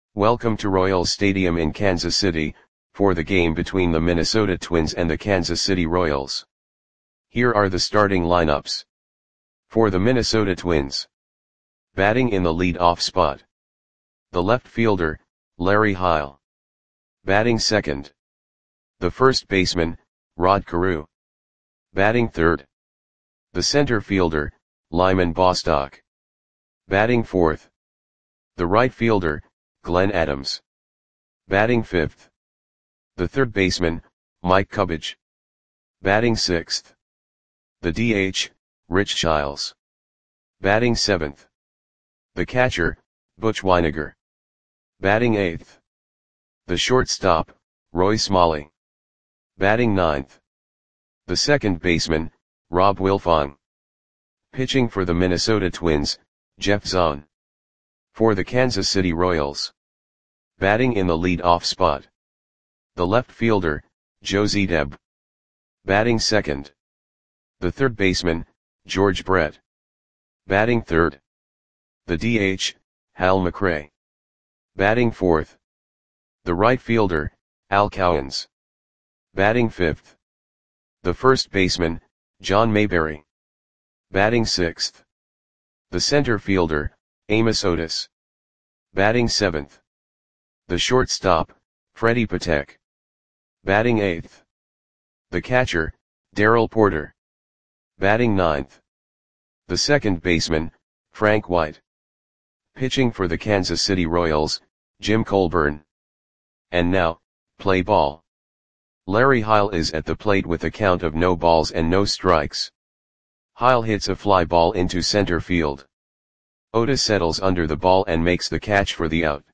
Welcome to Royals Stadium in Kansas City, for the game between the Minnesota Twins and the Kansas City Royals. Here are the starting lineups. For the Minnesota Twins. Batting in the lead-off spot. The left fielder, Larry Heil. Batting second. The first baseman, Rod Carew. Batting third. The center fielder, Lyman Bostock. Batting fourth. The right fielder, Glenn Adams. Batting fifth. The third baseman, Mike Cubbage. Batting sixth. The DH, Rich Childs. Batting seventh. The catcher, Butch Wynegar. Batting eighth. The shortstop, Roy Smalley. Batting ninth. The second baseman, Rob Wilfong. Pitching for the Minnesota Twins, Jeff Zahn. For the Kansas City Royals. Batting in the lead-off spot. The left fielder, Joe Zedeb. Batting second. The third baseman, George Brett. Batting third. The DH, Hal McRae. Batting fourth. The right fielder, Al Cowens. Batting fifth. The first baseman, John Mayberry. Batting sixth. The center fielder, Amos Otis. Batting seventh. The shortstop, Freddie Patek. Batting eighth. The catcher, Darrell Porter. Batting ninth. The second baseman, Frank White. Pitching for the Kansas City Royals, Jim Colburn. And now, play ball. Larry Heil is at the plate with a count of no balls and no strikes. Heil hits a fly ball into center field. Otis settles under the ball and makes the catch for the out.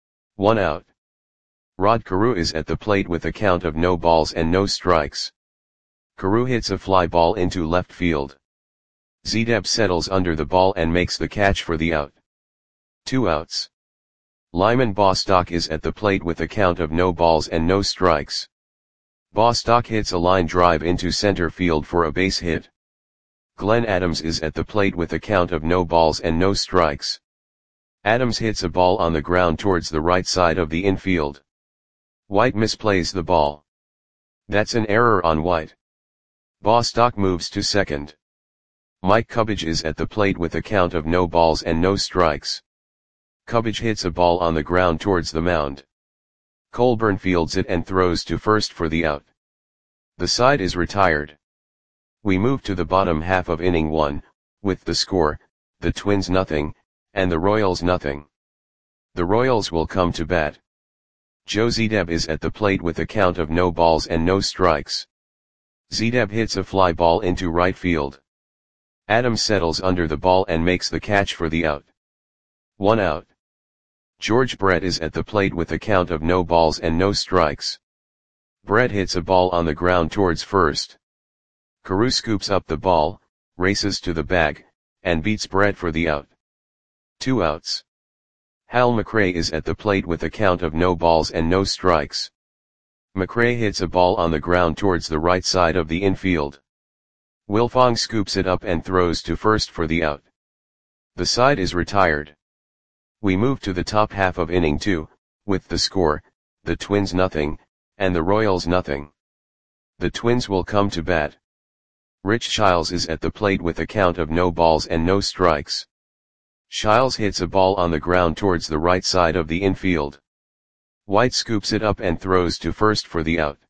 1 out. Rod Carew is at the plate with a count of no balls and no strikes. Carew hits a fly ball into left field. Zedeb settles under the ball and makes the catch for the out. 2 outs. Lyman Bostock is at the plate with a count of no balls and no strikes. Bostock hits a line drive into center field for a base hit. Glenn Adams is at the plate with a count of no balls and no strikes. Adams hits a ball on the ground towards the right side of the infield. White misplays the ball. That's an error on White. Bostock moves to second. Mike Cubbage is at the plate with a count of no balls and no strikes. Cubbage hits a ball on the ground towards the mound. Colburn fields it and throws to first for the out. The side is retired. We move to the bottom half of inning 1, with the score, the Twins nothing, and the Royals nothing. The Royals will come to bat. Joe Zedeb is at the plate with a count of no balls and no strikes. Zedeb hits a fly ball into right field. Adams settles under the ball and makes the catch for the out. 1 out. George Brett is at the plate with a count of no balls and no strikes. Brett hits a ball on the ground towards first. Carew scoops up the ball, races to the bag, and beats Brett for the out. 2 outs. Hal McRae is at the plate with a count of no balls and no strikes. McRae hits a ball on the ground towards the right side of the infield. Wilfong scoops it up and throws to first for the out. The side is retired. We move to the top half of inning 2, with the score, the Twins nothing, and the Royals nothing. The Twins will come to bat. Rich Childs is at the plate with a count of no balls and no strikes. Childs hits a ball on the ground towards the right side of the infield. White scoops it up and throws to first for the out.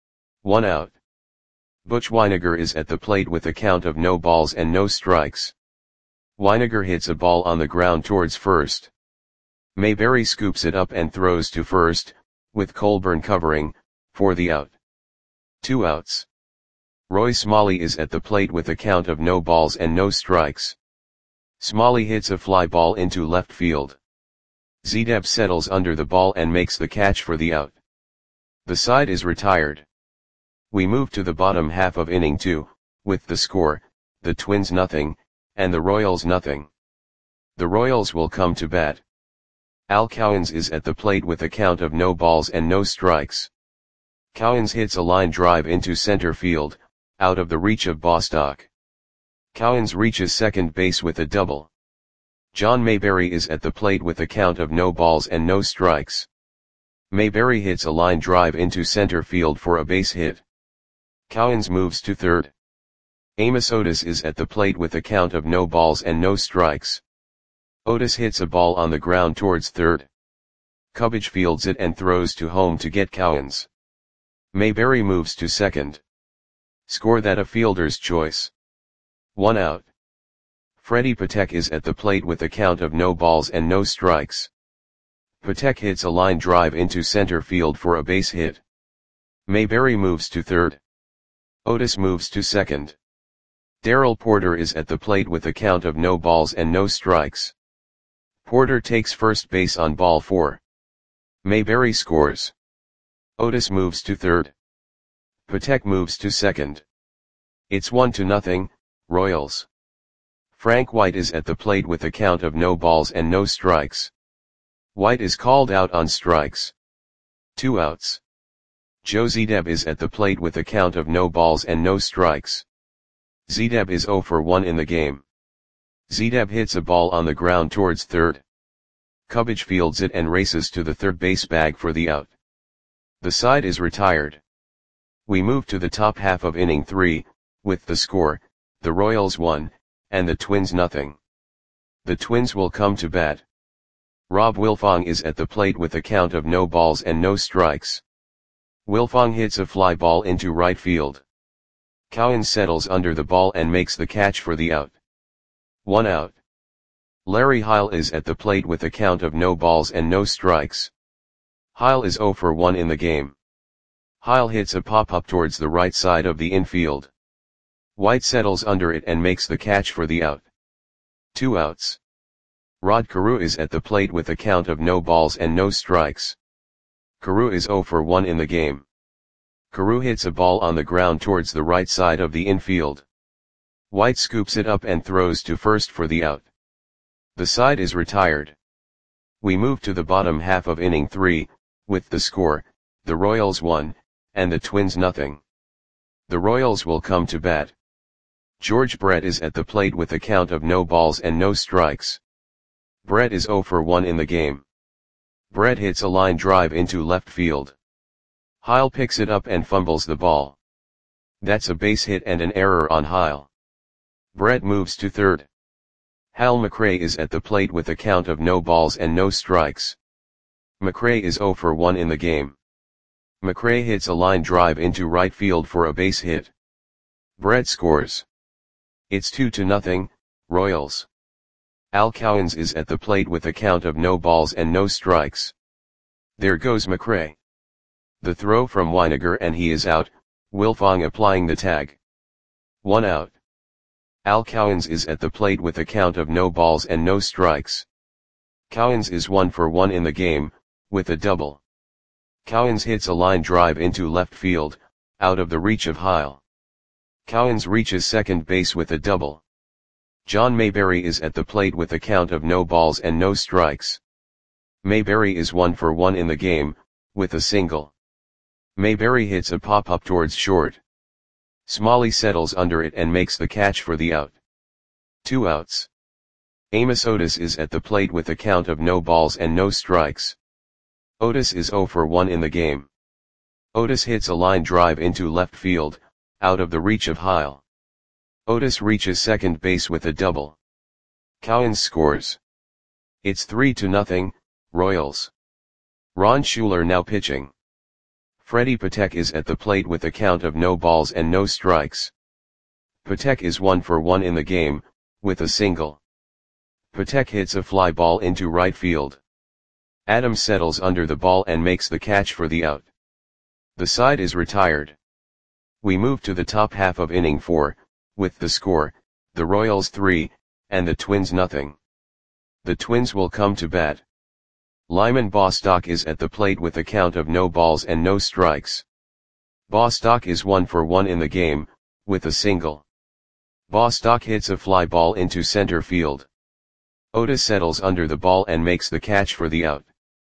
1 out. Butch Wynegar is at the plate with a count of no balls and no strikes. Wynegar hits a ball on the ground towards first. Mayberry scoops it up and throws to first, with Colburn covering, for the out. 2 outs. Roy Smalley is at the plate with a count of no balls and no strikes. Smalley hits a fly ball into left field. Zedeb settles under the ball and makes the catch for the out. The side is retired. We move to the bottom half of inning 2, with the score, the Twins nothing, and the Royals nothing. The Royals will come to bat. Al Cowens is at the plate with a count of no balls and no strikes. Cowens hits a line drive into center field, out of the reach of Bostock. Cowens reaches second base with a double. John Mayberry is at the plate with a count of no balls and no strikes. Mayberry hits a line drive into center field for a base hit. Cowens moves to third. Amos Otis is at the plate with a count of no balls and no strikes. Otis hits a ball on the ground towards third. Cubbage fields it and throws to home to get Cowens. Mayberry moves to second. Score that a fielder's choice. 1 out. Freddie Patek is at the plate with a count of no balls and no strikes. Patek hits a line drive into center field for a base hit. Mayberry moves to third. Otis moves to second. Darrell Porter is at the plate with a count of no balls and no strikes. Porter takes first base on ball 4. Mayberry scores. Otis moves to third. Patek moves to second. It's 1-0, Royals. Frank White is at the plate with a count of no balls and no strikes. White is called out on strikes. 2 outs. Joe Zedeb is at the plate with a count of no balls and no strikes. Zedeb is 0 for 1 in the game. Zedeb hits a ball on the ground towards third. Cubbage fields it and races to the third base bag for the out. The side is retired. We move to the top half of inning 3, with the score, the Royals 1, and the Twins 0. The Twins will come to bat. Rob Wilfong is at the plate with a count of no balls and no strikes. Wilfong hits a fly ball into right field. Cowens settles under the ball and makes the catch for the out. 1 out. Larry Heil is at the plate with a count of no balls and no strikes. Heil is 0 for 1 in the game. Heil hits a pop-up towards the right side of the infield. White settles under it and makes the catch for the out. 2 outs. Rod Carew is at the plate with a count of no balls and no strikes. Carew is 0 for 1 in the game. Carew hits a ball on the ground towards the right side of the infield. White scoops it up and throws to first for the out. The side is retired. We move to the bottom half of inning 3, with the score, the Royals 1, and the Twins 0. The Royals will come to bat. George Brett is at the plate with a count of no balls and no strikes. Brett is 0 for 1 in the game. Brett hits a line drive into left field. Heil picks it up and fumbles the ball. That's a base hit and an error on Heil. Brett moves to third. Hal McRae is at the plate with a count of no balls and no strikes. McRae is 0 for 1 in the game. McRae hits a line drive into right field for a base hit. Brett scores. It's 2-0, Royals. Al Cowens is at the plate with a count of no balls and no strikes. There goes McRae. The throw from Weiniger and he is out, Wilfong applying the tag. 1 out. Al Cowens is at the plate with a count of no balls and no strikes. Cowens is 1 for 1 in the game, with a double. Cowens hits a line drive into left field, out of the reach of Heil. Cowens reaches second base with a double. John Mayberry is at the plate with a count of no balls and no strikes. Mayberry is 1 for 1 in the game, with a single. Mayberry hits a pop-up towards short. Smalley settles under it and makes the catch for the out. 2 outs. Amos Otis is at the plate with a count of no balls and no strikes. Otis is 0 for 1 in the game. Otis hits a line drive into left field, out of the reach of Heil. Otis reaches second base with a double. Cowens scores. It's 3-0, Royals. Ron Schuler now pitching. Freddie Patek is at the plate with a count of no balls and no strikes. Patek is 1 for 1 in the game, with a single. Patek hits a fly ball into right field. Adams settles under the ball and makes the catch for the out. The side is retired. We move to the top half of inning 4, with the score, the Royals 3, and the Twins 0. The Twins will come to bat. Lyman Bostock is at the plate with a count of no balls and no strikes. Bostock is 1 for 1 in the game, with a single. Bostock hits a fly ball into center field. Otis settles under the ball and makes the catch for the out.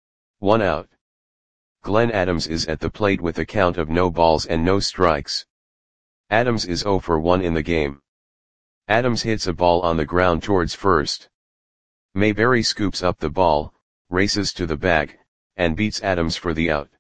1 out. Glenn Adams is at the plate with a count of no balls and no strikes. Adams is 0 for 1 in the game. Adams hits a ball on the ground towards first. Mayberry scoops up the ball, races to the bag, and beats Adams for the out.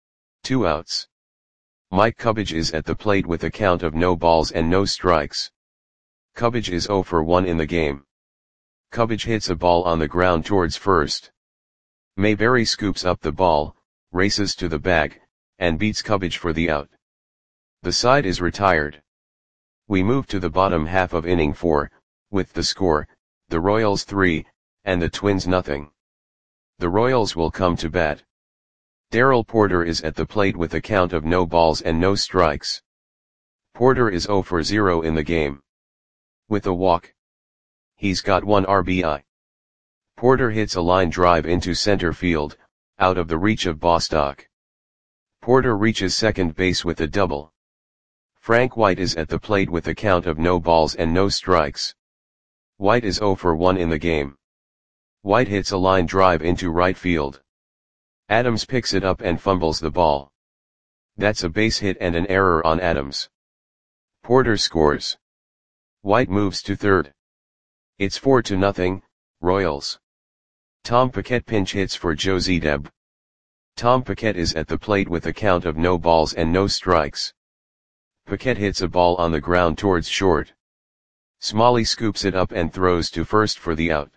2 outs. Mike Cubbage is at the plate with a count of no balls and no strikes. Cubbage is 0 for 1 in the game. Cubbage hits a ball on the ground towards first. Mayberry scoops up the ball, races to the bag, and beats Cubbage for the out. The side is retired. We move to the bottom half of inning 4, with the score, the Royals 3, and the Twins nothing. The Royals will come to bat. Darrell Porter is at the plate with a count of no balls and no strikes. Porter is 0 for 0 in the game. With a walk. He's got 1 RBI. Porter hits a line drive into center field, out of the reach of Bostock. Porter reaches second base with a double. Frank White is at the plate with a count of no balls and no strikes. White is 0 for 1 in the game. White hits a line drive into right field. Adams picks it up and fumbles the ball. That's a base hit and an error on Adams. Porter scores. White moves to third. It's 4-0, Royals. Tom Paquette pinch hits for Josie Deb. Tom Paquette is at the plate with a count of no balls and no strikes. Paquette hits a ball on the ground towards short. Smalley scoops it up and throws to first for the out.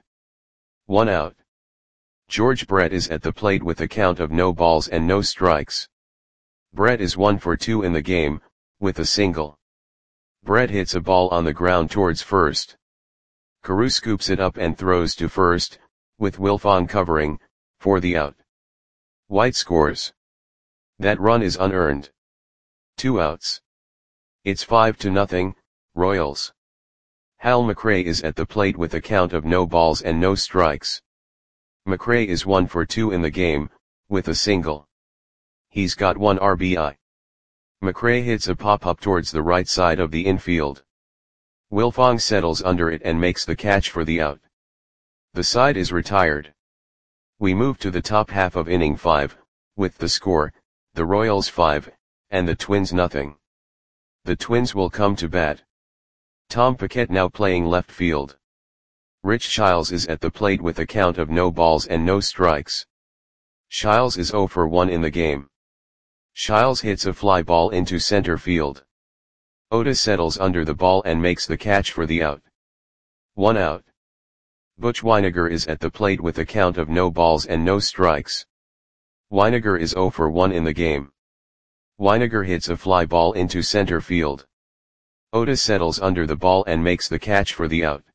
1 out. George Brett is at the plate with a count of no balls and no strikes. Brett is 1 for 2 in the game, with a single. Brett hits a ball on the ground towards first. Carew scoops it up and throws to first, with Wilfong covering, for the out. White scores. That run is unearned. 2 outs. It's 5-0, Royals. Hal McRae is at the plate with a count of no balls and no strikes. McRae is 1 for 2 in the game, with a single. He's got 1 RBI. McRae hits a pop-up towards the right side of the infield. Wilfong settles under it and makes the catch for the out. The side is retired. We move to the top half of inning 5, with the score, the Royals 5, and the Twins nothing. The Twins will come to bat. Tom Paquette now playing left field. Rich Shiles is at the plate with a count of no balls and no strikes. Shiles is 0 for 1 in the game. Shiles hits a fly ball into center field. Otis settles under the ball and makes the catch for the out. 1 out. Butch Wynegar is at the plate with a count of no balls and no strikes. Wynegar is 0 for 1 in the game. Wynegar hits a fly ball into center field. Otis settles under the ball and makes the catch for the out.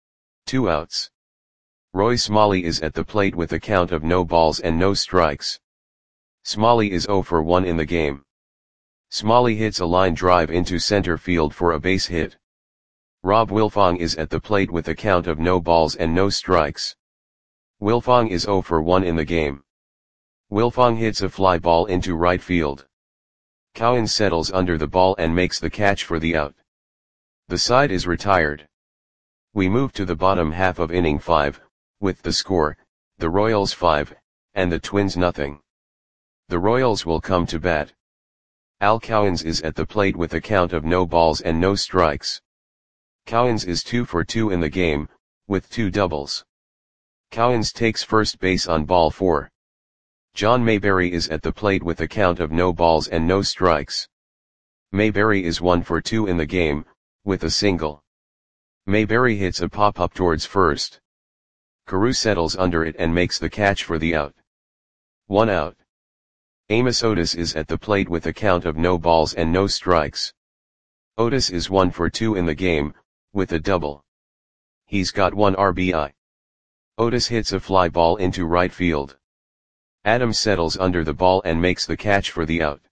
2 outs. Roy Smalley is at the plate with a count of no balls and no strikes. Smalley is 0 for 1 in the game. Smalley hits a line drive into center field for a base hit. Rob Wilfong is at the plate with a count of no balls and no strikes. Wilfong is 0 for 1 in the game. Wilfong hits a fly ball into right field. Cowan settles under the ball and makes the catch for the out. The side is retired. We move to the bottom half of inning 5, with the score, the Royals 5, and the Twins nothing. The Royals will come to bat. Al Cowens is at the plate with a count of no balls and no strikes. Cowens is 2 for 2 in the game, with 2 doubles. Cowens takes first base on ball 4. John Mayberry is at the plate with a count of no balls and no strikes. Mayberry is 1 for 2 in the game, with a single. Mayberry hits a pop-up towards first. Carew settles under it and makes the catch for the out. 1 out. Amos Otis is at the plate with a count of no balls and no strikes. Otis is 1 for 2 in the game, with a double. He's got 1 RBI. Otis hits a fly ball into right field. Adams settles under the ball and makes the catch for the out.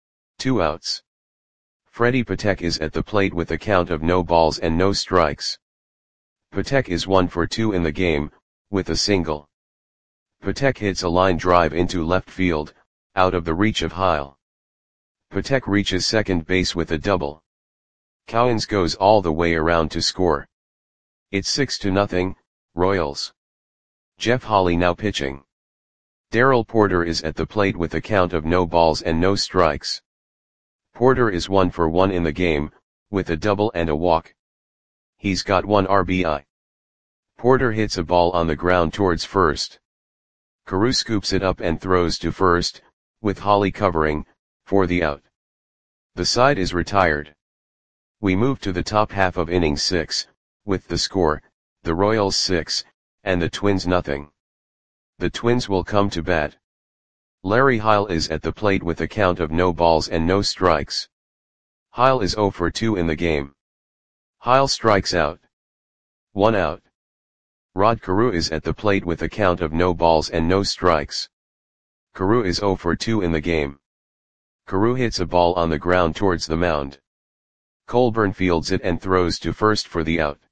2 outs. Freddie Patek is at the plate with a count of no balls and no strikes. Patek is 1 for 2 in the game, with a single. Patek hits a line drive into left field, out of the reach of Heil. Patek reaches second base with a double. Cowens goes all the way around to score. It's 6-0, Royals. Jeff Holley now pitching. Darrell Porter is at the plate with a count of no balls and no strikes. Porter is 1 for 1 in the game, with a double and a walk. He's got 1 RBI. Porter hits a ball on the ground towards first. Carew scoops it up and throws to first, with Holly covering, for the out. The side is retired. We move to the top half of inning 6, with the score, the Royals 6, and the Twins nothing. The Twins will come to bat. Larry Heil is at the plate with a count of no balls and no strikes. Heil is 0 for 2 in the game. Heil strikes out. 1 out. Rod Carew is at the plate with a count of no balls and no strikes. Carew is 0 for 2 in the game. Carew hits a ball on the ground towards the mound. Colburn fields it and throws to first for the out.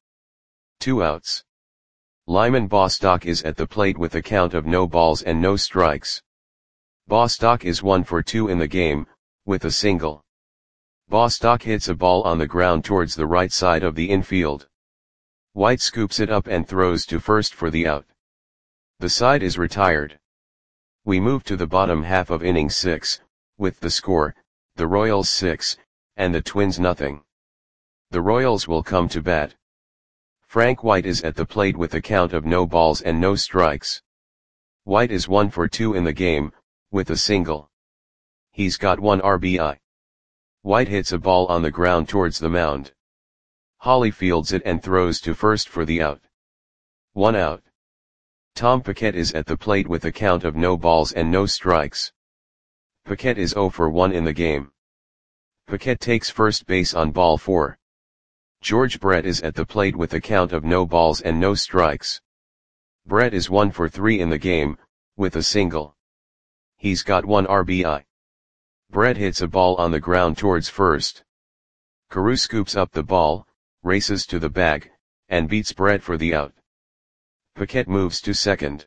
2 outs. Lyman Bostock is at the plate with a count of no balls and no strikes. Bostock is 1 for 2 in the game, with a single. Bostock hits a ball on the ground towards the right side of the infield. White scoops it up and throws to first for the out. The side is retired. We move to the bottom half of inning 6, with the score, the Royals 6, and the Twins nothing. The Royals will come to bat. Frank White is at the plate with a count of no balls and no strikes. White is 1 for 2 in the game, with a single. He's got 1 RBI. White hits a ball on the ground towards the mound. Holly fields it and throws to first for the out. 1 out. Tom Paquette is at the plate with a count of no balls and no strikes. Paquette is 0 for 1 in the game. Paquette takes first base on ball 4. George Brett is at the plate with a count of no balls and no strikes. Brett is 1 for 3 in the game, with a single. He's got 1 RBI. Brett hits a ball on the ground towards first. Carew scoops up the ball, races to the bag, and beats Brett for the out. Paquette moves to second.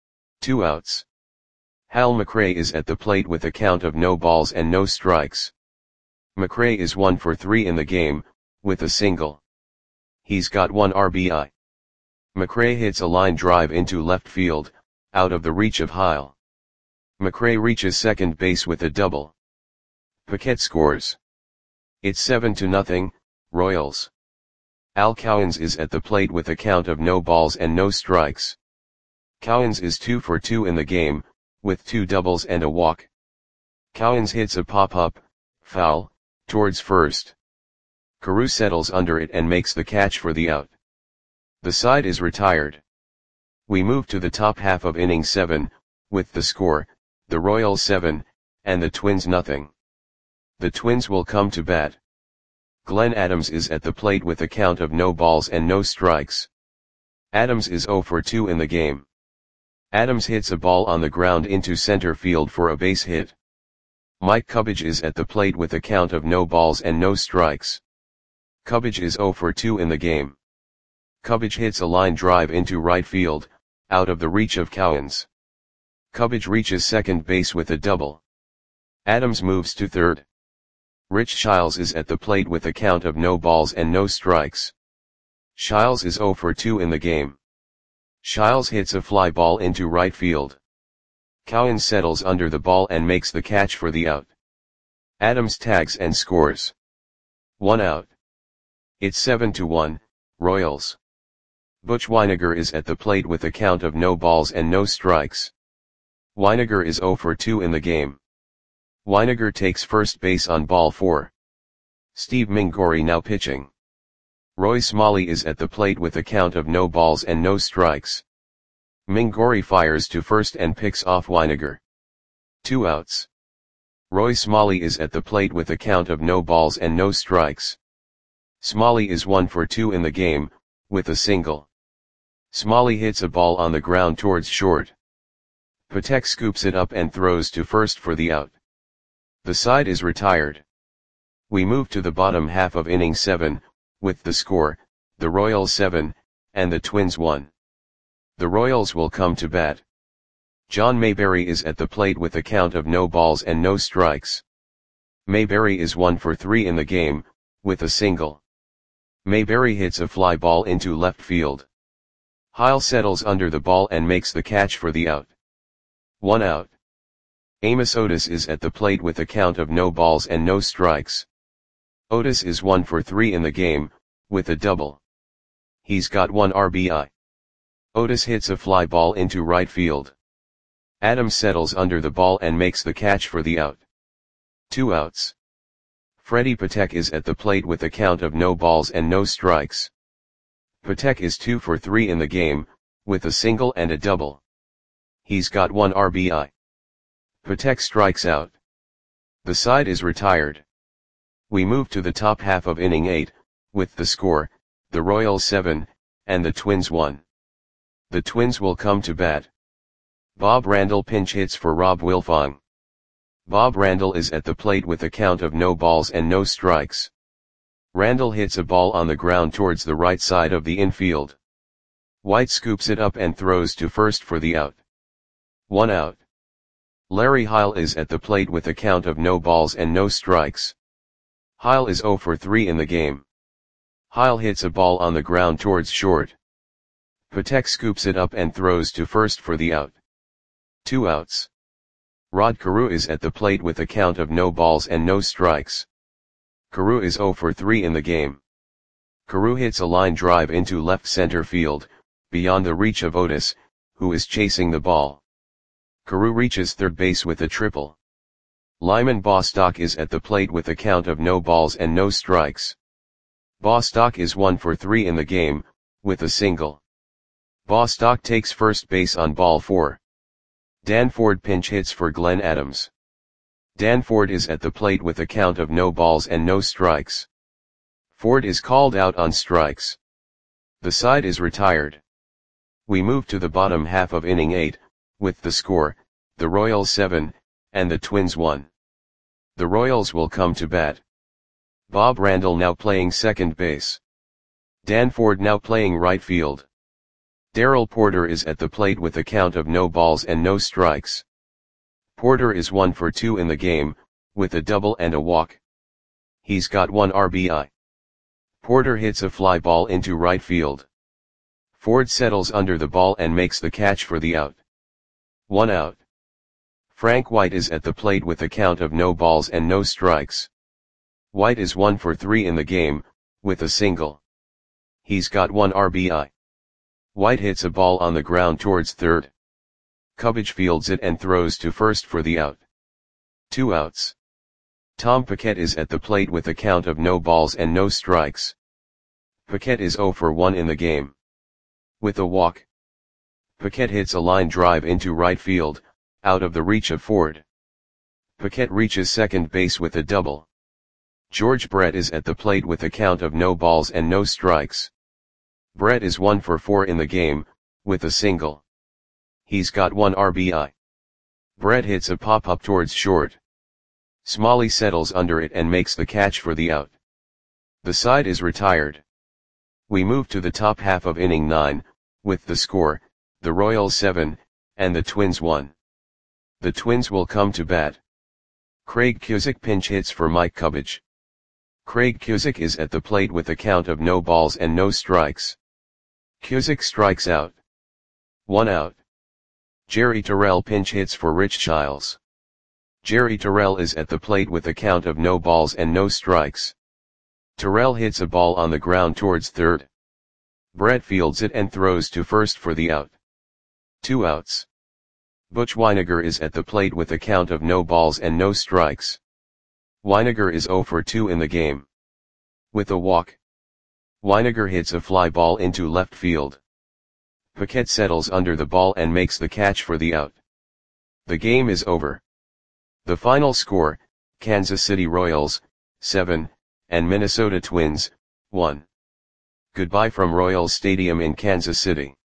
2 outs. Hal McRae is at the plate with a count of no balls and no strikes. McRae is 1 for 3 in the game, with a single. He's got 1 RBI. McRae hits a line drive into left field, out of the reach of Heil. McRae reaches second base with a double. Paquette scores. It's 7-0, Royals. Al Cowens is at the plate with a count of no balls and no strikes. Cowens is 2 for 2 in the game, with 2 doubles and a walk. Cowens hits a pop-up, foul, towards first. Carew settles under it and makes the catch for the out. The side is retired. We move to the top half of inning 7, with the score, the Royals 7, and the Twins nothing. The Twins will come to bat. Glenn Adams is at the plate with a count of no balls and no strikes. Adams is 0 for 2 in the game. Adams hits a ball on the ground into center field for a base hit. Mike Cubbage is at the plate with a count of no balls and no strikes. Cubbage is 0 for 2 in the game. Cubbage hits a line drive into right field, out of the reach of Cowens. Cubbage reaches second base with a double. Adams moves to third. Rich Shiles is at the plate with a count of no balls and no strikes. Shiles is 0 for 2 in the game. Shiles hits a fly ball into right field. Cowens settles under the ball and makes the catch for the out. Adams tags and scores. 1 out. It's 7-1, Royals. Butch Wynegar is at the plate with a count of no balls and no strikes. Wynegar is 0 for 2 in the game. Wynegar takes first base on ball 4. Steve Mingori now pitching. Roy Smalley is at the plate with a count of no balls and no strikes. Mingori fires to first and picks off Wynegar. 2 outs. Roy Smalley is at the plate with a count of no balls and no strikes. Smalley is 1 for 2 in the game, with a single. Smalley hits a ball on the ground towards short. Patek scoops it up and throws to first for the out. The side is retired. We move to the bottom half of inning 7, with the score, the Royals 7, and the Twins 1. The Royals will come to bat. John Mayberry is at the plate with a count of no balls and no strikes. Mayberry is 1 for 3 in the game, with a single. Mayberry hits a fly ball into left field. Heil settles under the ball and makes the catch for the out. 1 out. Amos Otis is at the plate with a count of no balls and no strikes. Otis is 1 for 3 in the game, with a double. He's got 1 RBI. Otis hits a fly ball into right field. Adams settles under the ball and makes the catch for the out. 2 outs. Freddie Patek is at the plate with a count of no balls and no strikes. Patek is 2 for 3 in the game, with a single and a double. He's got 1 RBI. Patek strikes out. The side is retired. We move to the top half of inning 8, with the score, the Royals 7, and the Twins 1. The Twins will come to bat. Bob Randall pinch hits for Rob Wilfong. Bob Randall is at the plate with a count of no balls and no strikes. Randall hits a ball on the ground towards the right side of the infield. White scoops it up and throws to first for the out. 1 out. Larry Heil is at the plate with a count of no balls and no strikes. Heil is 0 for 3 in the game. Heil hits a ball on the ground towards short. Patek scoops it up and throws to first for the out. 2 outs. Rod Carew is at the plate with a count of no balls and no strikes. Carew is 0 for 3 in the game. Carew hits a line drive into left center field, beyond the reach of Otis, who is chasing the ball. Carew reaches third base with a triple. Lyman Bostock is at the plate with a count of no balls and no strikes. Bostock is 1 for 3 in the game, with a single. Bostock takes first base on ball 4. Dan Ford pinch hits for Glenn Adams. Dan Ford is at the plate with a count of no balls and no strikes. Ford is called out on strikes. The side is retired. We move to the bottom half of inning 8, with the score, the Royals 7, and the Twins 1. The Royals will come to bat. Bob Randall now playing second base. Dan Ford now playing right field. Darrell Porter is at the plate with a count of no balls and no strikes. Porter is 1 for 2 in the game, with a double and a walk. He's got 1 RBI. Porter hits a fly ball into right field. Ford settles under the ball and makes the catch for the out. 1 out. Frank White is at the plate with a count of no balls and no strikes. White is 1 for 3 in the game, with a single. He's got 1 RBI. White hits a ball on the ground towards third. Cubbage fields it and throws to first for the out. 2 outs. Tom Paquette is at the plate with a count of no balls and no strikes. Paquette is 0 for 1 in the game. With a walk. Paquette hits a line drive into right field, out of the reach of Ford. Paquette reaches second base with a double. George Brett is at the plate with a count of no balls and no strikes. Brett is 1 for 4 in the game, with a single. He's got 1 RBI. Brett hits a pop-up towards short. Smalley settles under it and makes the catch for the out. The side is retired. We move to the top half of inning 9, with the score, the Royals 7, and the Twins 1. The Twins will come to bat. Craig Cusick pinch hits for Mike Cubbage. Craig Cusick is at the plate with a count of no balls and no strikes. Cusick strikes out. 1 out. Jerry Terrell pinch hits for Rich Childs. Jerry Terrell is at the plate with a count of no balls and no strikes. Terrell hits a ball on the ground towards third. Brett fields it and throws to first for the out. 2 outs. Butch Weiniger is at the plate with a count of no balls and no strikes. Weiniger is 0 for 2 in the game. With a walk. Weiniger hits a fly ball into left field. Paquette settles under the ball and makes the catch for the out. The game is over. The final score, Kansas City Royals, 7, and Minnesota Twins, 1. Goodbye from Royals Stadium in Kansas City.